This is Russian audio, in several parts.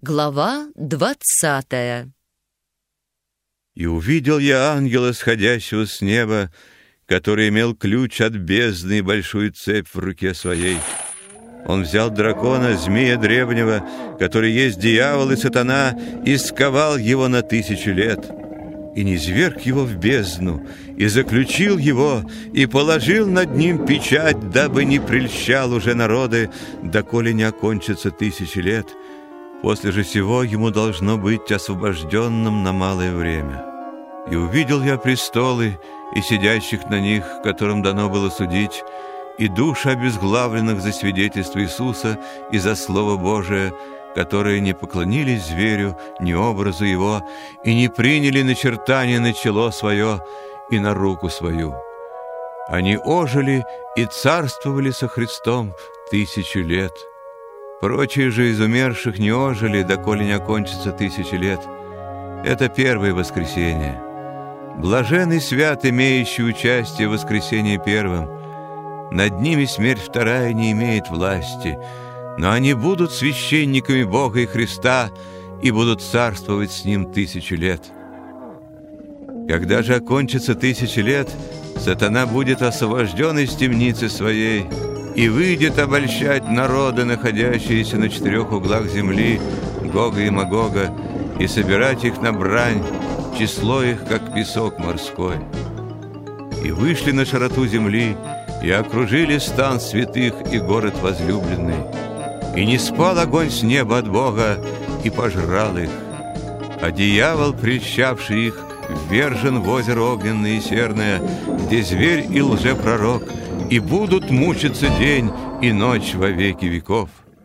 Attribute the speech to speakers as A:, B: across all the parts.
A: Глава 20.
B: «И увидел я ангела, сходящего с неба, который имел ключ от бездны и большую цепь в руке своей. Он взял дракона, змея древнего, который есть дьявол и сатана, и сковал его на 1000 лет, и низверг его в бездну, и заключил его, и положил над ним печать, дабы не прельщал уже народы, доколе не окончится 1000 лет. После же сего ему должно быть освобожденным на малое время. И увидел я престолы и сидящих на них, которым дано было судить, и души обезглавленных за свидетельство Иисуса и за Слово Божие, которые не поклонились зверю, ни образу его, и не приняли начертание на чело свое и на руку свою. Они ожили и царствовали со Христом 1000 лет. Прочие же из умерших не ожили, доколе не окончится 1000 лет. Это первое воскресение. Блажен и свят, имеющий участие в воскресении первым. Над ними смерть вторая не имеет власти, но они будут священниками Бога и Христа и будут царствовать с Ним 1000 лет. Когда же окончится 1000 лет, сатана будет освобожден из темницы своей и выйдет обольщать народы, находящиеся на 4 углах земли, Гога и Магога, и собирать их на брань, число их, как песок морской. И вышли на широту земли, и окружили стан святых и город возлюбленный. И не спал огонь с неба от Бога, и пожрал их. А дьявол, прельщавший их, ввержен в озеро огненное и серное, где зверь и лжепророк, и будут мучиться день и ночь во веки веков.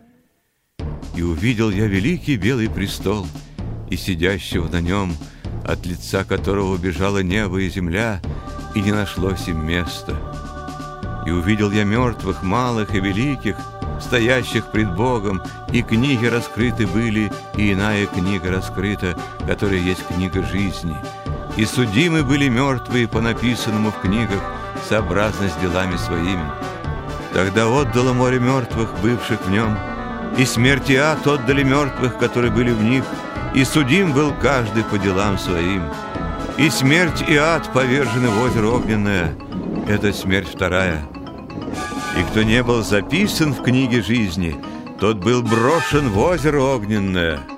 B: И увидел я великий белый престол, и сидящего на нем, от лица которого убежало небо и земля, и не нашлось им места. И увидел я мертвых, малых и великих, стоящих пред Богом, и книги раскрыты были, и иная книга раскрыта, которая есть книга жизни. И судимы были мертвые по написанному в книгах, сообразно с делами своими. Тогда отдало море мертвых, бывших в нем, и смерть и ад отдали мертвых, которые были в них, и судим был каждый по делам своим. И смерть и ад повержены в озеро огненное, это смерть вторая. И кто не был записан в книге жизни, тот был брошен в озеро огненное.